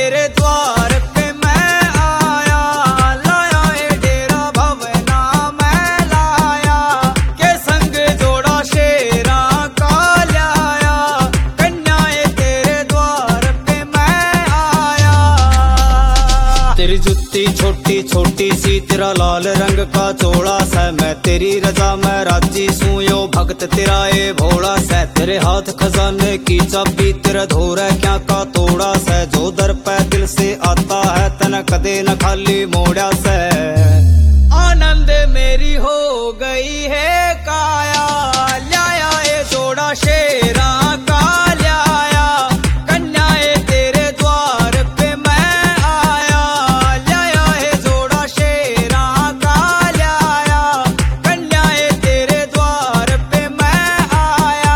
तेरे द्वार पे मैं आया, लाया ए डेरा भवना मैं लाया, के संग जोड़ा शेरा का लाया, कन्याए तेरे द्वार पे मैं आया। तेरी जुत्ती छोटी छोटी सी, तेरा लाल रंग का चोड़ा सा, मैं तेरी रजा मैं राजी सूं, यो भक्त तेरा ए भोला सा। तेरे हाथ खजाने की चाबी, तेरा धोर है क्या का तोड़ा सा, जो दर पे दिल से आता है तन कदे न खाली मोड़ा से। आनंद मेरी हो गई है काया, लाया ए जोड़ा शेरा का लाया, कन्याए तेरे द्वार पे मैं आया, लाया ए जोड़ा शेरा का लाया, कन्याए तेरे द्वार पे मैं आया।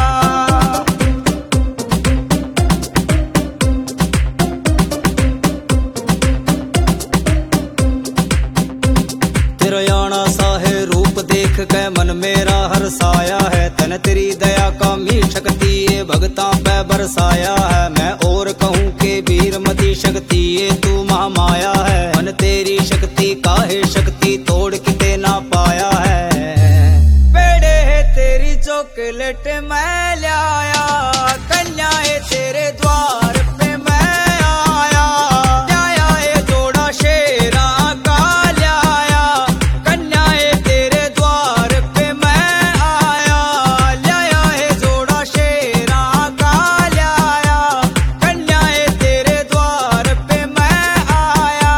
तेरा याना सा है रूप देख के मन मेरा हर्षाया है, तन तेरी दया का मी शक्ति ये भगता पे बरसाया है। मैं और कहूँ के वीरमती शक्ति ये तू महामाया है, मन तेरी शक्ति काहे शक्ति तोड़ किते ना पाया है। बेड़े है तेरी चॉकलेट मैं लाया, कन्याए तेरे द्वार पे मैं आया, लाया ए जोड़ा शेरा का लाया, कन्याए तेरे द्वार पे मैं आया, लाया ए जोड़ा शेरा का लाया, कन्याए तेरे द्वार पे मैं आया।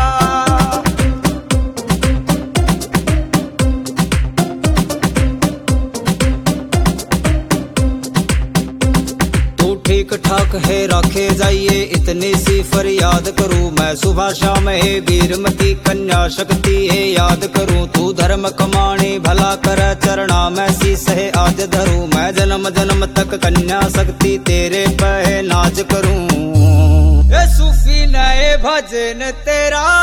तू ठीक ठाक है रखे जाइए इतनी सी फरियाद करूं, मैं सुबह शाम है वीरमती कन्या शक्ति है याद करूं। तू धर्म कमाणी भला कर चरणा मैं शीस है आज धरूं, मैं जन्म जन्म तक कन्या शक्ति तेरे पे नाज करूं। ए सूफी नए भजन तेरा